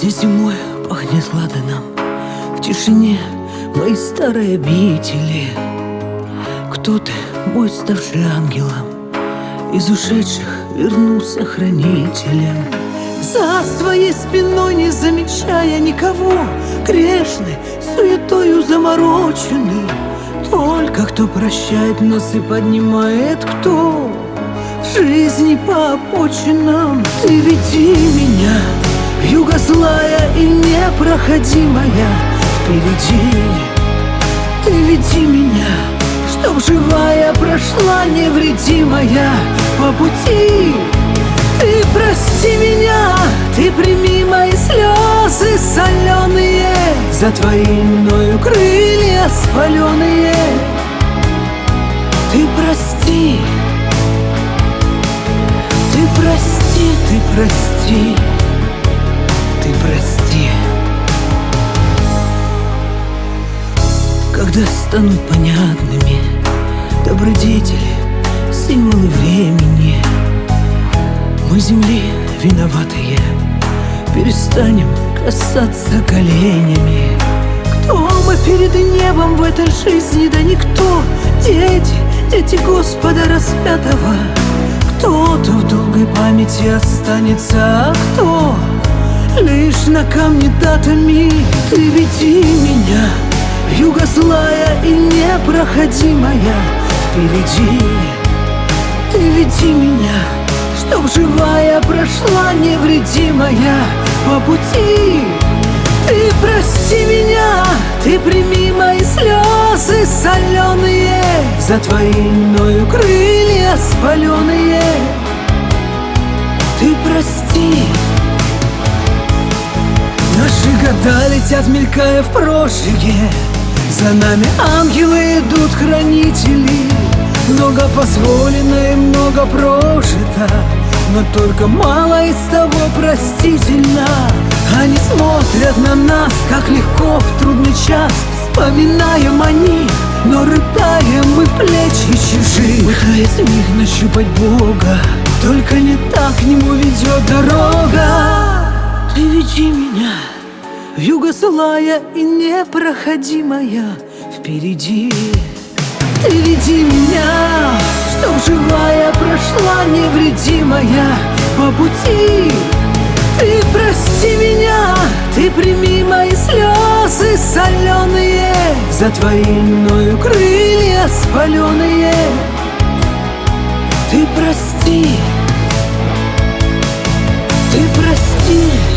Здесь зимой пахнет ладаном, в тишине моей старой обители. Кто ты, мой ставший ангелом, из ушедших вернулся хранителем? За своей спиной не замечая никого, грешный, суетою замороченный. Только кто прощает нас и поднимает, кто в жизни по обочинам. Ты веди меня, вьюга злая и непроходимая впереди. Ты веди меня, чтоб живая прошла невредимая по пути. Ты прости меня, ты прими мои слезы соленые, за твои мною крылья спаленные. Ты прости, ты прости, ты прости, ты прости. Когда станут понятными добродетели, символы времени, мы земли виноватые перестанем касаться коленями. Кто мы перед небом в этой жизни? Да никто. Дети, дети Господа распятого. Кто-то в долгой памяти останется, а кто лишь на камне датами. Ты веди меня, вьюга злая и непроходимая впереди. Ты веди меня, чтоб живая прошла невредимая по пути. Ты прости меня, ты прими мои слезы соленые, за твои мною крылья спаленые. Ты прости. Наши года летят, мелькая в прошлое, за нами ангелы идут, хранители. Много позволено и много прожито, но только мало из того простительно. Они смотрят на нас, как легко в трудный час. Вспоминаем о них, но рыдаем мы в плечи чужих, пытаясь в них нащупать Бога, только не так к нему ведет дорога. Ты веди меня, вьюга злая и непроходимая впереди. Ты веди меня, чтоб живая прошла невредимая по пути. Ты прости меня, ты прими мои слезы соленые, за твои мною крылья спаленые. Ты прости, ты прости.